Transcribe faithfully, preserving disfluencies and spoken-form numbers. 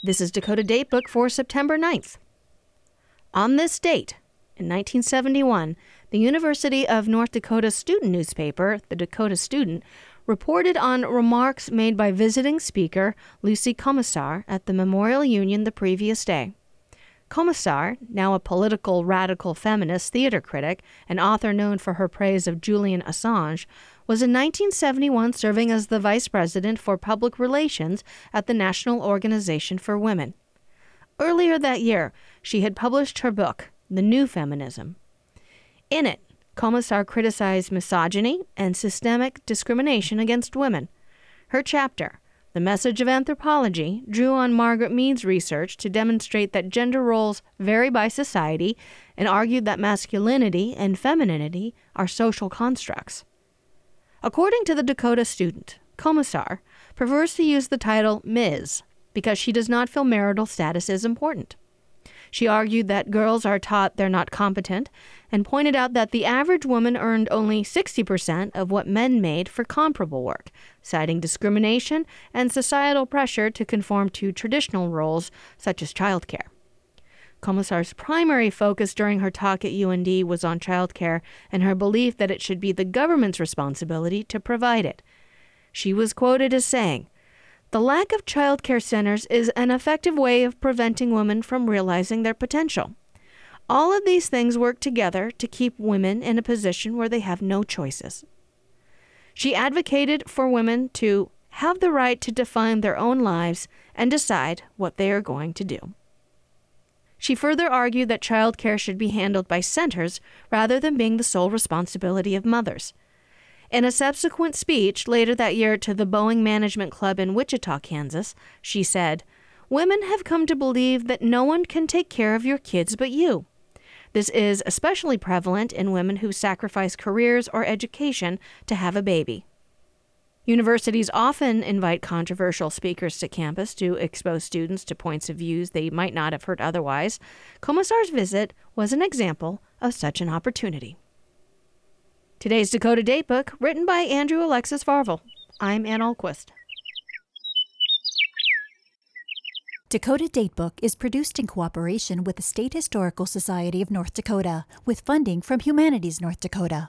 This is Dakota Datebook for September ninth. On this date, in nineteen seventy-one, the University of North Dakota student newspaper, the Dakota Student, reported on remarks made by visiting speaker Lucy Komisar at the Memorial Union the previous day. Komisar, now a political radical feminist theater critic and author known for her praise of Julian Assange, was in nineteen seventy-one serving as the vice president for public relations at the National Organization for Women. Earlier that year, she had published her book, The New Feminism. In it, Komisar criticized misogyny and systemic discrimination against women. Her chapter, The Message of Anthropology, drew on Margaret Mead's research to demonstrate that gender roles vary by society and argued that masculinity and femininity are social constructs. According to the Dakota Student, Komisar prefers to use the title Miz because she does not feel marital status is important. She argued that girls are taught they're not competent and pointed out that the average woman earned only sixty percent of what men made for comparable work, citing discrimination and societal pressure to conform to traditional roles such as childcare. Komisar's primary focus during her talk at U N D was on childcare and her belief that it should be the government's responsibility to provide it. She was quoted as saying, "The lack of childcare centers is an effective way of preventing women from realizing their potential. All of these things work together to keep women in a position where they have no choices." She advocated for women to have the right to define their own lives and decide what they are going to do. She further argued that childcare should be handled by centers rather than being the sole responsibility of mothers. In a subsequent speech later that year to the Boeing Management Club in Wichita, Kansas, she said, "Women have come to believe that no one can take care of your kids but you. This is especially prevalent in women who sacrifice careers or education to have a baby." Universities often invite controversial speakers to campus to expose students to points of views they might not have heard otherwise. Komisar's visit was an example of such an opportunity. Today's Dakota Datebook, written by Andrew Alexis Varvel. I'm Ann Ahlquist. Dakota Datebook is produced in cooperation with the State Historical Society of North Dakota, with funding from Humanities North Dakota.